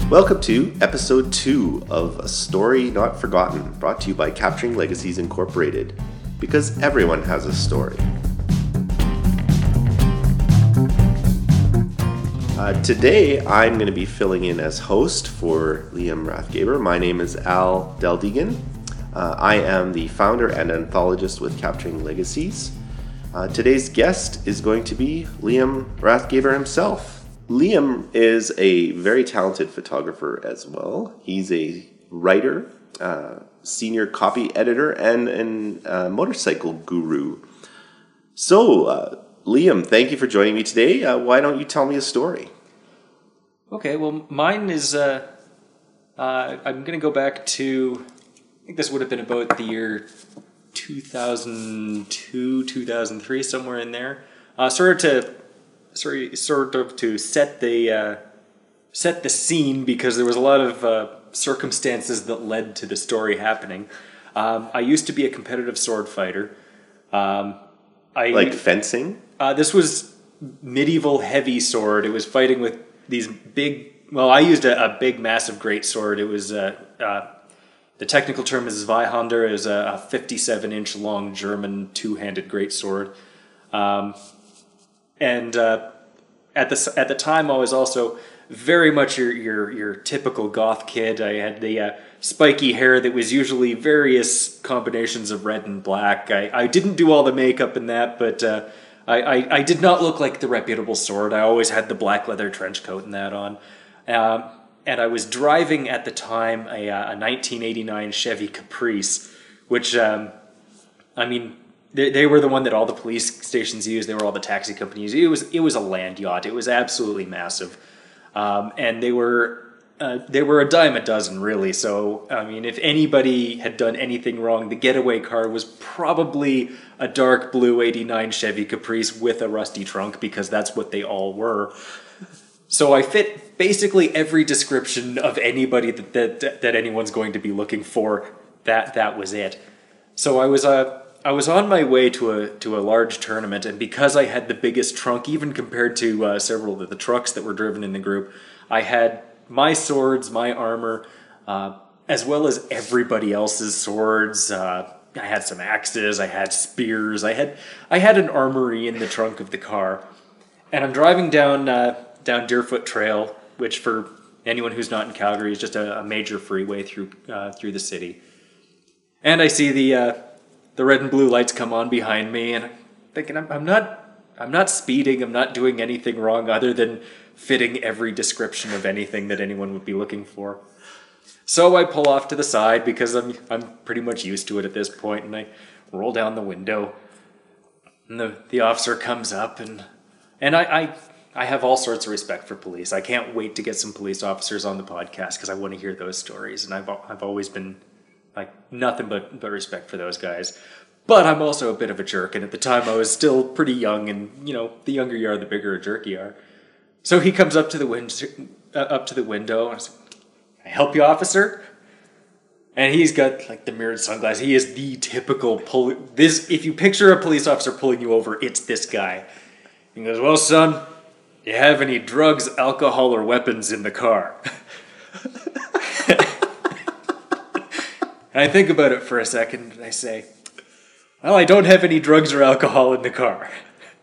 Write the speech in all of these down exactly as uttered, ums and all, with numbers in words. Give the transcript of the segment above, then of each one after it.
Welcome to episode two of A Story Not Forgotten, brought to you by Capturing Legacies Incorporated, because everyone has a story. Uh, today, I'm going to be filling in as host for Liam Rathgeber. My name is Al Deldegan. Uh, I am the founder and anthologist with Capturing Legacies. Uh, today's guest is going to be Liam Rathgeber himself. Liam is a very talented photographer as well. He's a writer, uh, senior copy editor, and a uh, motorcycle guru. So, uh, Liam, thank you for joining me today. Uh, why don't you tell me a story? Okay, well, mine is, uh, uh, I'm going to go back to, I think this would have been about the year two thousand two, two thousand three, somewhere in there. Uh, sort of to, sorry, sort of to set the, uh, set the scene, because there was a lot of uh, circumstances that led to the story happening. Um, I used to be a competitive sword fighter. Um, I Like fencing? Uh, this was medieval heavy sword. It was fighting with these big, well, I used a, a big, massive great sword. It was, uh, uh, the technical term is Zweihander. It was a, a fifty-seven inch long German two-handed great sword. Um, and uh, at the at the time, I was also very much your your, your typical goth kid. I had the uh, spiky hair that was usually various combinations of red and black. I, I didn't do all the makeup in that, but uh, I, I, I did not look like the reputable sword. I always had the black leather trench coat and that on. Um, and I was driving at the time a, a nineteen eighty-nine Chevy Caprice, which, um, I mean, they, they were the one that all the police stations used. They were all the taxi companies. It was it was a land yacht. It was absolutely massive. Um, and they were uh, they were a dime a dozen, really. So, I mean, if anybody had done anything wrong, the getaway car was probably a dark blue eighty-nine Chevy Caprice with a rusty trunk, because that's what they all were. So I fit basically every description of anybody that that, that anyone's going to be looking for. That that was it. So I was uh, I was on my way to a to a large tournament, and because I had the biggest trunk, even compared to uh, several of the trucks that were driven in the group, I had my swords, my armor, uh, as well as everybody else's swords. Uh, I had some axes, I had spears, I had I had an armory in the trunk of the car. And I'm driving down uh, down Deerfoot Trail, which for anyone who's not in Calgary is just a, a major freeway through uh, through the city. And I see the uh, the red and blue lights come on behind me, and I'm thinking I'm, I'm not I'm not speeding, I'm not doing anything wrong other than fitting every description of anything that anyone would be looking for. So I pull off to the side, because I'm I'm pretty much used to it at this point, and I roll down the window, and the, the officer comes up, and and I, I I have all sorts of respect for police. I can't wait to get some police officers on the podcast, because I want to hear those stories, and I've I've always been like nothing but but respect for those guys. But I'm also a bit of a jerk, and at the time I was still pretty young, and you know, the younger you are, the bigger a jerk you are. So he comes up to the window, uh, up to the window, and I was like, "Can I help you, officer?" And he's got like the mirrored sunglasses. He is the typical poli- this. If you picture a police officer pulling you over, it's this guy. He goes, "Well, son, do you have any drugs, alcohol, or weapons in the car?" And I think about it for a second, and I say, "Well, I don't have any drugs or alcohol in the car."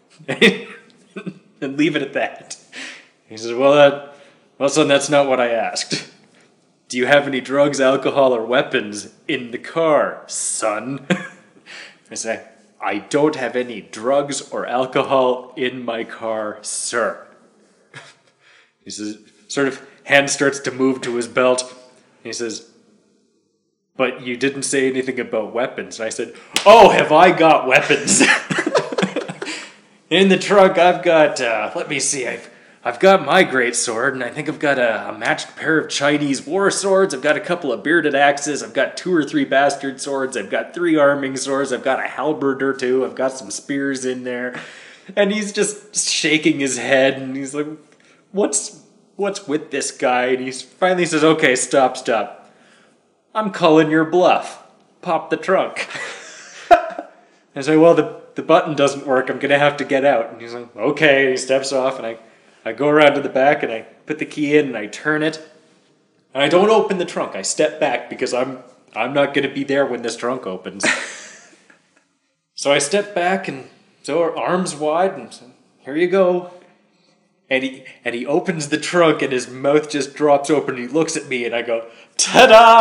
And leave it at that. He says, well, that, well, son, that's not what I asked. Do you have any drugs, alcohol, or weapons in the car, son? I say, I don't have any drugs or alcohol in my car, sir. He says, sort of hand starts to move to his belt. He says, but you didn't say anything about weapons. And I said, oh, have I got weapons? In the trunk, I've got, uh, let me see, I've I've got my great sword, and I think I've got a, a matched pair of Chinese war swords. I've got a couple of bearded axes. I've got two or three bastard swords. I've got three arming swords. I've got a halberd or two. I've got some spears in there. And he's just shaking his head, and he's like, what's what's with this guy? And he finally says, okay, stop, stop. I'm calling your bluff. Pop the trunk. I say, well, the, the button doesn't work. I'm going to have to get out. And he's like, okay. And he steps off, and I, I go around to the back, and I put the key in, and I turn it. And I don't open the trunk. I step back because I'm I'm not going to be there when this trunk opens. So I step back and so our arms wide and so, here you go. And he and he opens the trunk and his mouth just drops open and he looks at me and I go, ta-da!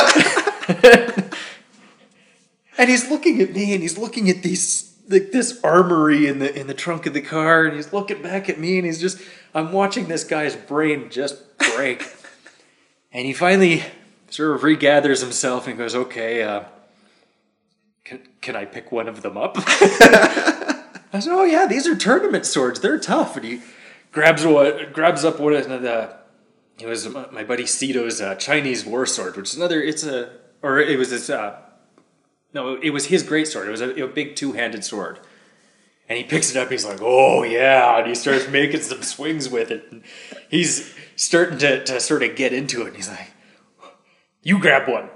And he's looking at me and he's looking at these like this armory in the in the trunk of the car and he's looking back at me and he's just I'm watching this guy's brain just break. And he finally sort of regathers himself and goes, okay, uh, can, can I pick one of them up? I said, oh yeah, these are tournament swords. They're tough. And he grabs one, grabs up one of the, it was my buddy Cito's uh, Chinese war sword, which is another, it's a, or it was this, uh, no, it was his great sword. It was a, a big two-handed sword. And he picks it up, he's like, oh yeah, and he starts making some swings with it. And he's starting to, to sort of get into it, and he's like, you grab one.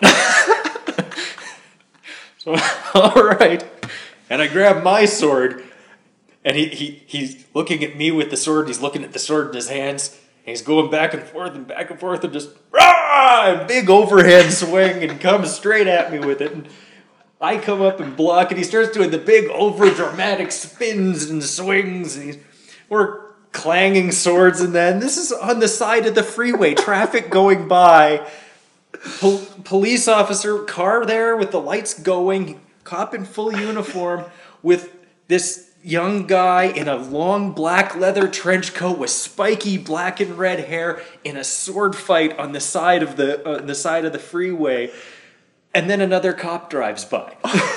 So, all right. And I grab my sword, and he, he he's looking at me with the sword, he's looking at the sword in his hands, and he's going back and forth and back and forth, and just, rah! And big overhead swing, and comes straight at me with it. And I come up and block, and he starts doing the big, over-dramatic spins and swings, and he's, we're clanging swords, and then this is on the side of the freeway, traffic going by, Pol- police officer, car there with the lights going, cop in full uniform, with this young guy in a long black leather trench coat with spiky black and red hair in a sword fight on the side of the uh, the side of the freeway. And then another cop drives by.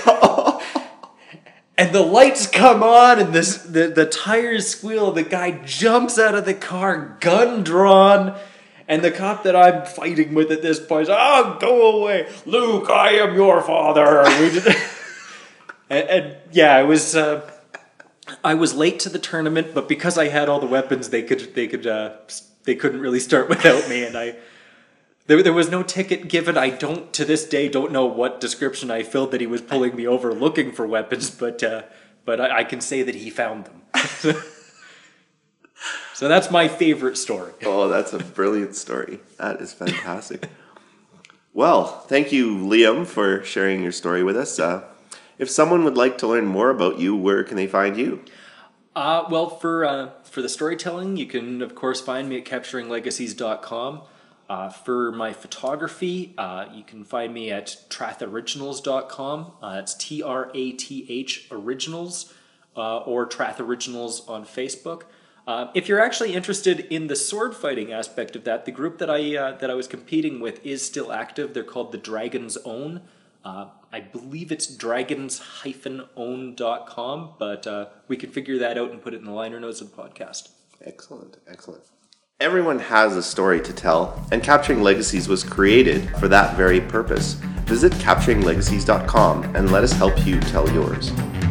And the lights come on and this the, the tires squeal. The guy jumps out of the car, gun drawn. And the cop that I'm fighting with at this point is, oh, go away. Luke, I am your father. and, and yeah, it was... Uh, I was late to the tournament, but because I had all the weapons, they could they could uh, they couldn't really start without me, and I... There, there was no ticket given. I don't, to this day, don't know what description I filled that he was pulling me over looking for weapons, but uh, but I, I can say that he found them. So that's my favorite story. Oh, that's a brilliant story. That is fantastic. Well, thank you, Liam, for sharing your story with us. Uh, if someone would like to learn more about you, where can they find you? Uh, well, for uh, for the storytelling, you can, of course, find me at capturing legacies dot com. Uh, for my photography, uh, you can find me at trath originals dot com. Uh, it's T R A T H Originals, uh, or Trath Originals on Facebook. Uh, if you're actually interested in the sword fighting aspect of that, the group that I uh, that I was competing with is still active. They're called the Dragon's Own. Uh, I believe it's dragons dash own dot com, but uh, we can figure that out and put it in the liner notes of the podcast. Excellent, excellent. Everyone has a story to tell, and Capturing Legacies was created for that very purpose. Visit capturing legacies dot com and let us help you tell yours.